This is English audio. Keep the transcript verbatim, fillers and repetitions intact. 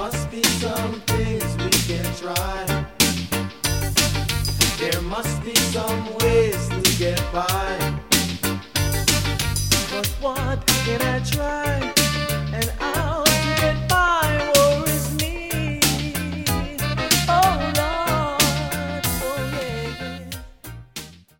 must be some things we can try. There must be some ways to get by. But what can I try?